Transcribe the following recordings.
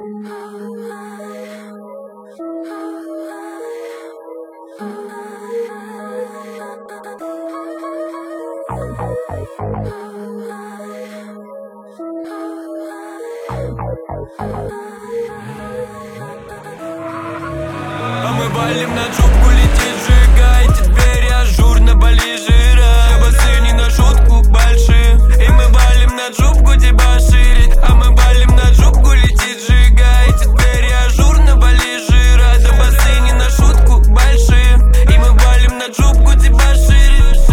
А мы валим на жопку, летит, сжигайте двери, ажурно боли жира. Басы не на шутку большие, и мы валим на жопку дебоширить. А мы валим на жопку, летит, сжигайте двери, ажурно боли жира. Да басы не на шутку большие, и мы валим на жопку дебоширить.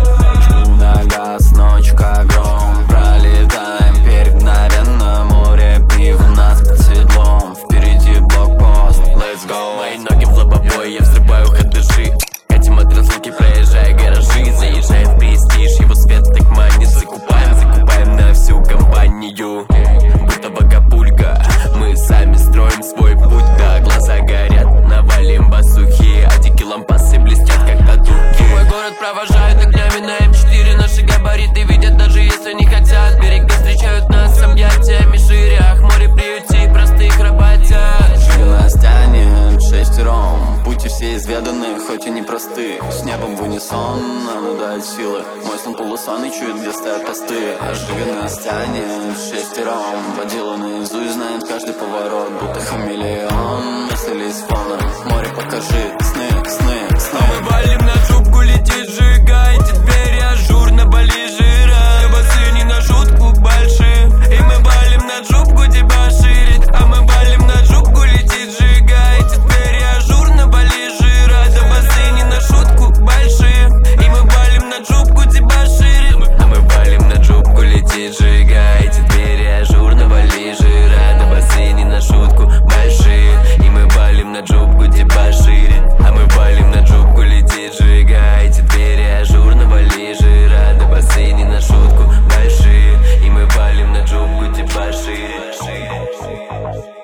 На газ, ночка, гром, пролетаем перед мгновенно. Море пив у нас под седлом, впереди блокпост, let's go. Мои ноги в лобовой, я взрываю ходыжи. Катим от разлуки, проезжая гаражи. Заезжает в престиж, его свет так манит. Закупаем на всю компанию. Будто богапулька, мы сами строим свой путь. Да, глаза горят, навалим басухи, а дикие лампасы блестят как татухи. Мой город провожают огнями на М4. Наши габариты видят, даже если не хотят. Берега встречают нас с объятиями шире. Ах, море приюти простых работяг. Жига нас тянет шестером, пути все изведаны, хоть и непросты. С небом в унисон нам дают силы. Мой сон полусонный чует, где стоят посты. А жига нас тянет шестером, водила наизусть знает каждый поворот. Будто хамелеон, мысли с фона. Море, покажи сны, сны, сны. А мы валим на жопку, летит, сжигайте двери, ажурно боли жира. Басы не на шутку большие, и мы валим на жопку дебоширить. А мы валим на жопку, летит, сжигайте двери, ажурно боли жира. Да басы не на шутку большие, и мы валим на жопку дебоширить. А мы валим на жопку, летит, сжигайте двери, ажурно боли жира. Да басы не на шутку большие, и мы валим на жопку дебоширить. А мы валим на жопку, летит, сжигайте двери, ажурно боли жира. Да басы не на шутку большие, и мы валим на жопку дебоширить.